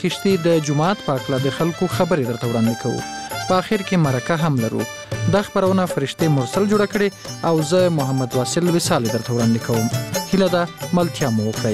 کشتي د جماعت په اړه د خلکو خبرې درته وړاندې کوو. په اخر کې مرکه هم لرو. دا خبرونه فرشته مرسل جوړ کړي او زه محمد واصل وصال درته وړاندې کوم. هیله ده ملتیا مو وکړئ.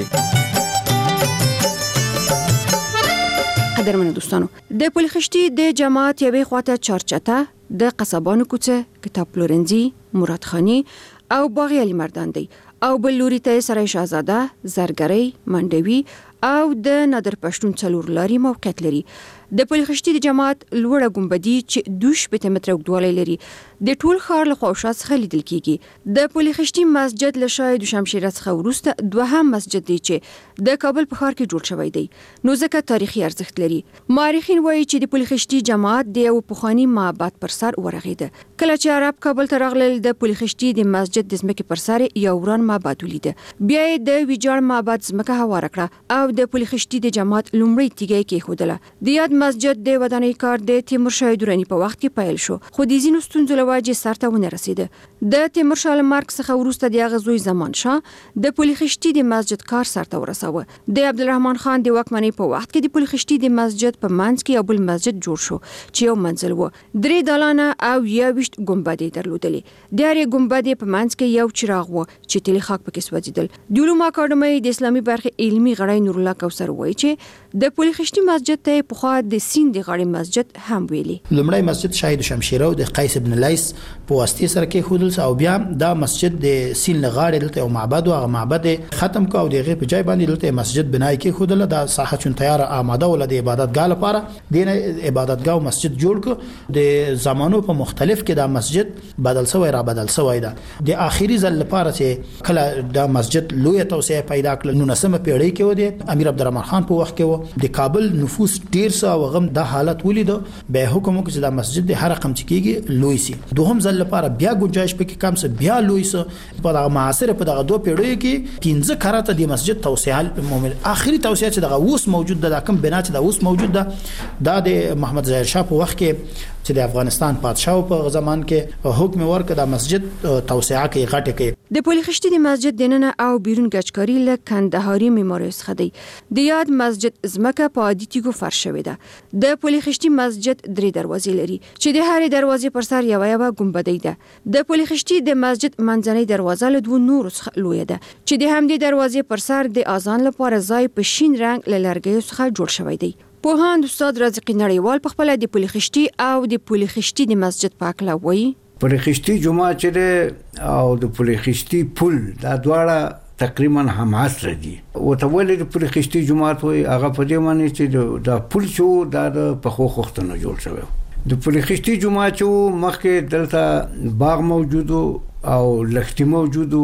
قدرمنو دوستانو، د پلخشتي د جماعت یوې خواته چارچته د قصبانو کوڅه، کتاب پلورنځي، مراد خانی او باغ علي مردان دی او بل لوري ته سرای شاهزاده، زرګری، منډوي او د نادر پښتون څلور لاري موقعیت لري. د پلخشتي د جماعت لوړه ګمبدي چې 2 متره اوږدوالی لري د ټول ښار له خوا څخه لیدل کیږي. د پلخشتي مسجد له شاه دوشمشیره څخه وروسته دوهم مسجد دی چې د کابل په ښار کې جوړ شوی دی، نو ځکه تاریخي ارزښت لري. مورخین وایي چې د پلخشتي جماعت د یو پخوانی معبد پر سر ورغیده. کله چې عرب کابل ته راغلل د پلخشتي د مسجد د ځمکې پر سر یو وران معبد ولید. بیا یې د ویجاړ معبد ځمکه هواره کړه او د پلخشتي د جماعت لومړی تیږه کېښودله. د یاد مسجد د ودانۍ کار د تیمورشاه درانی په وخت کې پیل شو، خو د ځینو ستونزو له وجې سرته ونه رسیده. د تیمورشاه له مرګ څخه وروسته د هغه زوی زمان شاه د پلخشتي د مسجد کار سرته ورساوه. د عبدالرحمن خان د واکمنۍ په وخت کې د پلخشتي د مسجد په منځ کې یو بل مسجد جوړ شو چې یو منزل و، 3 دالانه او 21 ګنبدې درلودلې. د هرې ګنبدې په منځ کې یو چراغ و چې تیل خاک پکې سوځیدل. د علومو اکاډمۍ د اسلامي برخې علمي غړی نور الله کوثر وایي چې د پلخشتي مسجد ته پخوا د سیند د غړي مسجد هم ویلي. لومړی مسجد شاه دوشمشیره د قیس ابن لیث په واسطه سره کې خودل او بیا دا مسجد د سیند غاړې دلته یو معبد او هغه معبد ختم کو او دغه په ځای باندې دلته مسجد بنای کې خودل. دا ساحه چون تیار آماده ول د عبادتګاه لپاره دینه عبادتګاه او مسجد جوړ ک. د زمانو په مختلف کې دا مسجد بدل شوی را بدل شوی دا د اخیری ځل لپاره چې کله دا مسجد لوی توسعه پیدا کړ 19مه پیړۍ کې و د امیر عبدالرحمن خان په وخت کې و. د کابل نفوس ډیر سو او غم دا حالت ولید به حکم وکړ چې دا مسجد د هر رقم چې کېږي لوی سي. دوهم ځل لپاره بیا گنجائش پکې کم څه بیا لوی سه په دغه معاصر په دغه 2 پیړیو کې 15 کراته د مسجد توسعه مومل اخري توسعه چې دغه اوس موجود ده، کوم بنا چې د اوس موجود ده دا د محمد ظاهر شاه په وخت کې چې د افغانستان پادشاه په زمان کې حکم ورکړ د مسجد توسعه کې غټه کې. د پلخشتي د مسجد دننه او بیرون ګچکاری له کندهاري معمارۍ څخه دی. د یاد مسجد ځمکه په عادي تیږو فرش شوې ده. د پلخشتي مسجد 3 دروازې لري چې د هرې دروازې پر سر یو ګنبدې ده. د پلخشتي د مسجد منځنۍ دروازه له 2 نورو څخه لوی ده چې د همدې دروازې پر سر د اذان لپاره ځای په شین رنگ له لرګیو څخه جوړ شوی دی. پوهاند استاد رازق نړیوال په خپل د پلخشتي او د پلخشتي د مسجد په اړه وایي. پلخشتي جمعه چې او د پلخشتي پل دا دواړه تقریبا هم عصر دي. او ته ولې د پلخشتي جمعه وایي هغه په دې معنی چې دا پل شو دا په خو خوختنه جوړ شوی. د پلخشتي جمعه چې مخکې دلته باغ موجود او لښتي موجود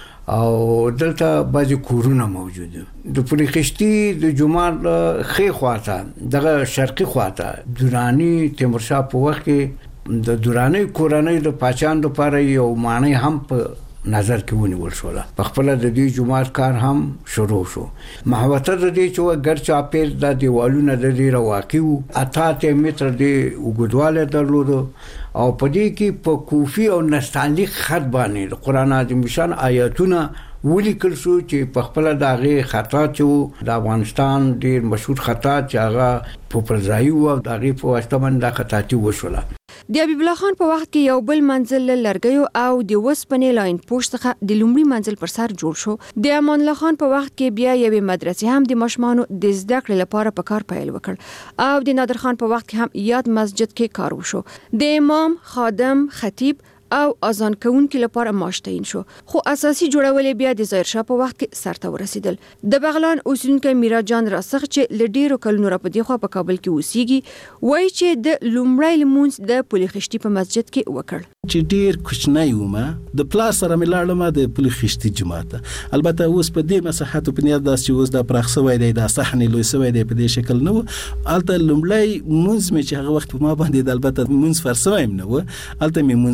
او دلته بعضی کورونه موجود. د پلخشتي د جمعه خې خواته دغه شرقي خواته درانی تیمورشاه په وخت کې د درانی کورنۍ د پاچان لپاره یو معنی هم په نظر کې ونیول شو. په خپل د دې جمعه کار هم شروع شو. محوطه د دې چې ګرچا پیر د دیوالونو د دې رواقیو 8 متر دی وګدواله درلود او په دې کې په کوفی او نستعلیق خط باندې د قران عظیم شان آیاتونه ولیکل شو چې په خپل دغه خطا چې د افغانستان ډیر مشهور خطا چې هغه په پرځای او دغه په واسطه باندې خطاطي وشوله. د حبیب الله خان په وخت کې یو بل منزل لرګیو او د وسپنې لاین پوښ څخه د لومړي منزل پر سر جوړ شو. د امان الله خان په وخت کې بیا یوې مدرسې هم د ماشومانو د زده کړې لپاره په کار پیل وکړ او د نادر خان په وخت کې هم یاد مسجد کې کار وشو. د امام، خادم، خطیب او اذان کوونکو لپاره معاش تعیین شو، خو اساسي جوړول بیا د ظاهر شاه په وخت کې سرته ورسیدل. د بغلان اوسیدونکو میرا جان راسخ چې لډیرو کلونو را پدې خو په کابل کې اوسېږي وایي چې د لومړی لمونځ د پلخشتي په مسجد کې وکړ. چې ډیر کوچنی ومه د پلا سره ملاړم د پلخشتي جماعت. البته اوس په دې مساحت په نیت داس چې اوس د پرخ سوی دی د صحن لوی سوی دی په دې شکل نه و. البته لومړی مونږ مې چې هغه وخت ما باندې د البته مونږ فرسویم نه و. البته مې مونږ وک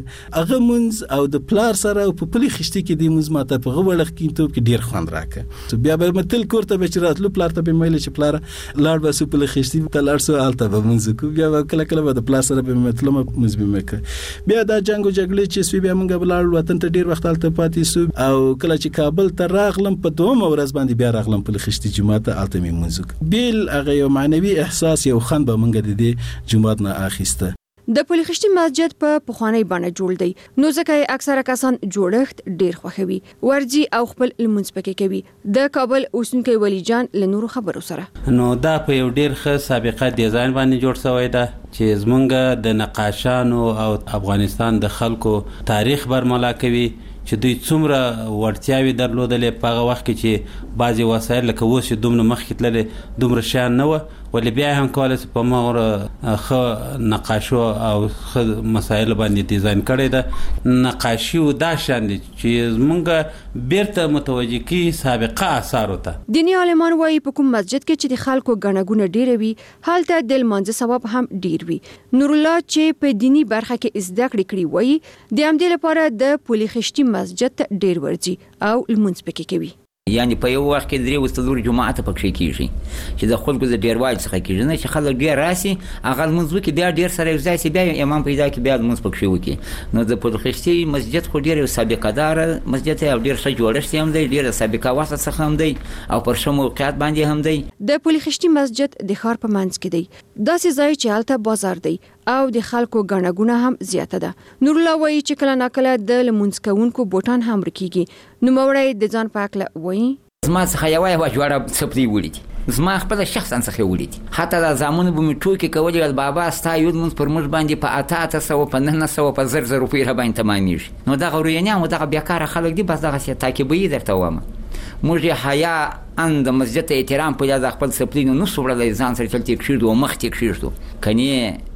هغه منځ او د پلار سره په پلي خشتي کې د منځ ماته په غوړخ کې ته کې ډیر خوند راکې بیا به متل کوړه به چراتلو پلار ته به مېل چې پلار لاړ به سو پلي خشتي ته لاړ سو الته به منځ کو بیا کله کله به د پلار سره به متل منځ به مکه بیا دا جنگ او جګړې چې سوي بیا موږ بلال وطن ته ډیر وخت الته پاتې سو او کله چې کابل ته راغلم په دوه ورځ باندې بیا راغلم په خشتي جمعه ته الته می منځ بیل هغه یو معنوي احساس یو خوند به موږ د دې جمعه نه اخیسته د پلخشتي مسجد په پخوانی بڼه جوړ دی نو ځکه اکثره کسان جوړښت ډیر خوښوي ورځي او خپل لمونځ پکې کوي د کابل اوسنکي ولی جان له نورو خبرو سره نو دا په یو ډیر ښه سابقه ډیزاین باندې جوړ شوی دی چې زمونږ د نقاشانو او افغانستان د خلکو تاریخ برملا کوي چې دوی څومره ورتیاوي درلودلې په هغه وخت کې چې بعضي وسایل لکه اوس دومره مخکې تللې دومره شیان نه وه ولې بیا هم کولای شي په مغره ښه نقاشو او ښه مسایل باندې ډیزاین کړی ده نقاشي او دا شان دي چې زمونږ بیرته متوجه کی سابقه آثار ته دینی عالمان وايي په کوم مسجد کې چې د خلکو غنګونه ډیر وي هلته د لمانځه ثواب هم ډیر وي نور الله چې په دینی برخه کې زده کړې وایي د همدې لپاره د پلخشتي مسجد ډیر ورځي او لمونځ پکې کوي یعنی په یو وخت کې درې وستلور جمعه ته پکې کیږي چې د خلکو د ډیرواج څخه کیږي نه چې خلک ډیر راسي هغه منځ کې بیا ډیر سره ځای سي بیا امام پیدا کې بیا منځ پکې وکي نو د پلخشتي مسجد خو ډیر سابقه دار مسجد او ډیر ښه جوړښت هم دی ډیر سابقه وخت څخه هم دی او پر شمو موقعیت باندې هم دی د پلخشتي مسجد د ښار په منځ کې دی داسې ځای چې هلته بازار دی او د خلکو غنګونه هم زیاته ده نور الله وایي چې کله ناکله د لمونځ کوونکو بوتان هم رکیږي نو مورې د ځان پاکله وایي زما څخه یو جوړه سپلی ولیدي زما خپل شخصا څخه ولیدي حتی د زامونو به می ټوکی کولې بابا ستا یو مونږ پر موږ باندې په 800 په 900 په 1000 روپۍ را باندې تمامېږي نو دا غوړینه مو دا بیکاره خلک دي بس دغه څه تعقیبې درته وامه موږ حیا اند مسجد احترام په لږ خپل سپلینو نو سوړل ځان سره چلتي کړو مخ ته کړو کني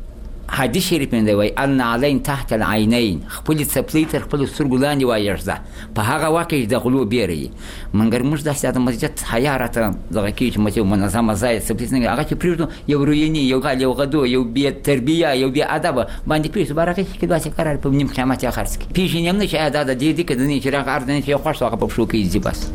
حدیث شریف دی وای ان علین تحت العینین خپل سپلی تر خپل سترګو لاندې وایرځه په هغه وخت کې د غلو بیري منګر موږ د ساده مسجد حیا راته دغه کې چې مته منظمه ځای سپلی څنګه هغه چې پریږدو یو روینی یو غال یو غدو یو بیا تربیه یو بیا ادب باندې پیښ برکه کې داسې قرار په نیم قیامت اخر کې پیښ نیم نه چې ادا د دې کې د نه چې راغ اردن چې خوښ واقع په شو کې زی بس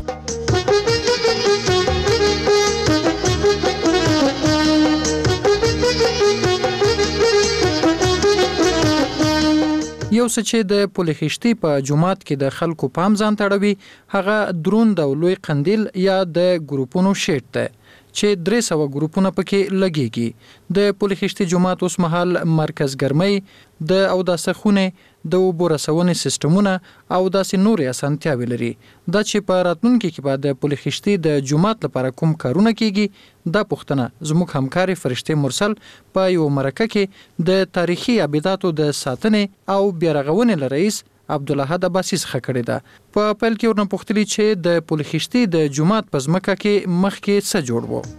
یو څه چې د پلخشتي په جمعات کې د خلکو پام ځان تړوي هغه درون د لوی قندیل یا د ګروپونو شیټ ده چې 300 ګروپونه پکې لګيږي د پلخشتي جمعات اوس مهال مرکز ګرمۍ د او د سخونه د وبرسونې سیستمونه او داسې نورې اسانتیاوې لري دا چې په راتلونکي کې بعد د پلخشتي د جمعات لپاره کوم کارونه کیږي دا پښتنه زموږ همکاري فرشته مرسل په یو مرکه کې د تاریخي ابداتو د ساتنې او بیارغونې رئیس عبدالله عباسی څخه کړی دا په خپل کې ورنه پوښتلی چې د پلخشتي د جمعات په ځمکه کې مخکې څه جوړ وو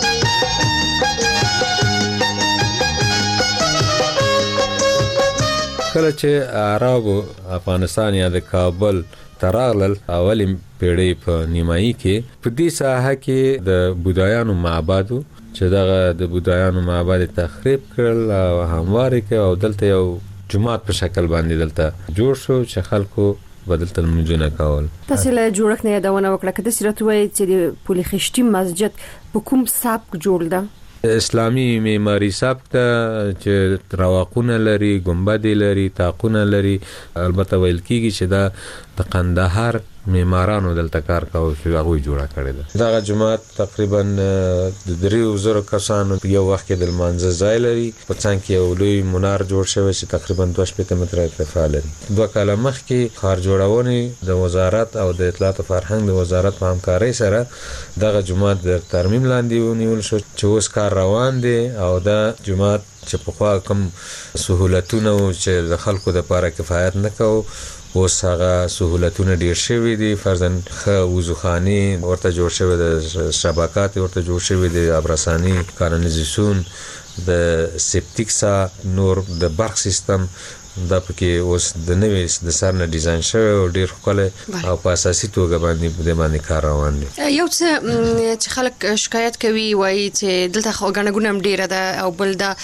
کله چې عربو افغانستان یا د کابل تراغلل اولی پیړۍ په نیمایي کې په دې ساحه کې د بودایانو معبدو چې دغه د بودایانو معبد تخریب کړل او همواري کې او دلته یو جمعات په شکل باندې دلته جوړ شو چې خلکو بدلته منځونه کول تاسو له جوړښت نه یادونه وکړه کده سرت وای چې د پلخشتي مسجد په کوم سبک جوړ ده اسلامی معماری سبک ته چې رواقونه لري ګنبد لري طاقونه لري البته ویل کیږي چې دا د قندهار معمارانو دلته کار کاوه چې هغه جوړه کړی ده دا جماعت تقریبا د 3000 کسانو یو وخت کې د منځ ځای لري په څنګه کې یو لوی منار جوړ شوی چې تقریبا 2 متره ارتفاع لري 2 کاله مخکې خار جوړونې د وزارت او د اطلاعات او فرهنګ د وزارت په همکارۍ سره دغه جماعت د ترمیم لاندې ونیول شو چې اوس کار روان دی او دا جماعت چې په خوا کوم سہولتونه چې د خلکو د لپاره کفایت نه کوي اوس هغه سہولتونه ډیر شوي دي فرضاً وضوخاني ورته جوړ شوی د شبکات ورته جوړ شوی د ابرسانی کانالیزاسیون د سپټیک سا نور د برق سیستم دا پکې اوس د نوې د سر نه ډیزاین شوی او ډیر ښکلی او په اساسي توګه باندې کار روان دی یو څه چې خلک شکایت کوي وایي چې دلته غنګونه هم ډیره ده او بل دا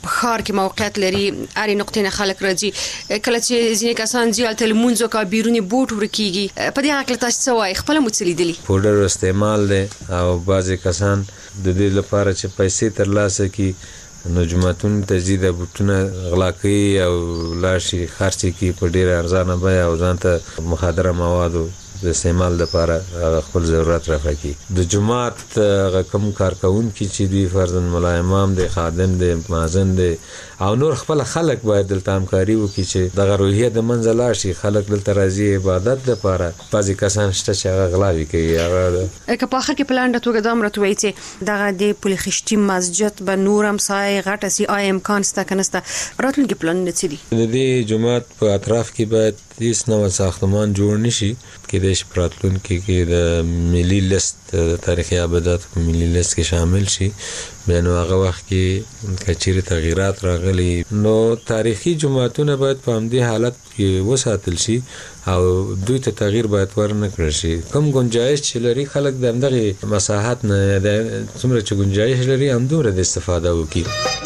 په ښار کې موقعیت لري اړې نقطې نه خلک راځي کله چې ځینې کسان ځي هلته لمونځ وکړي بیرونی بوټ ورکیږي په دې هکله تاسو څه وایي خپله مو څه لیدلي پوډر استعمال دی او بعضې کسان د دې لپاره چې پیسې ترلاسه کړي نو جوماتونو ته ځي د بوټونه غلا کوي او لاړ شي خرڅ یې کړي په ډېره ارزانه بیه او ځان ته مخدره موادو د استعمال لپاره خپل ضرورت رفع کړي د جومات کوم کارکوونکي چې دوی فرضاً ملا امام دی خادم دی مؤذن دی او نور خپل خلک باید دلته همکاري وکړي چې دغه روحیه د منځه لاړ شي خلک دلته راځي عبادت لپاره بعضې کسان شته چې هغه غلاوې کوي هغه که په آخر کې په لنډه توګه دا هم راته وایي چې دغه د پل خشتي مسجد به نور هم سای غټه سي آیا امکان شته که نشته راتلونکي پلانونه څه دي د دې جومات په اطراف کې باید هیڅ نوع ساختمان جوړ نشي کېدای شي په راتلونکي کې د ملي لیست د تاریخي ابداتو په ملي لیست کې شامل شي بیا نو هغه وخت کې که چیرې تغییرات راغلي نو تاریخي جوماتونه باید په همدې حالت کې وساتل شي او دوی ته تغییر باید ورنه کړل شي کوم گنجایش چې لري خلک د همدغې مساحت نه څومره چې گنجایش لري همدومره د استفاده وکړي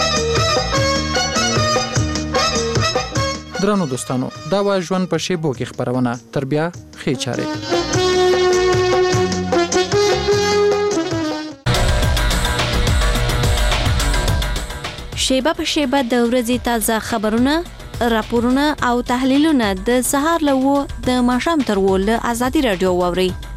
درنو دوستانو دا وا ژوند په شیبو کې خبرونه تر بیا خې چاره شیبه په شیبه د ورځې تازه خبرونه راپورونه او تحلیلونه د سهار له 9 د ماښام تر 10 له ازادي رادیو واوري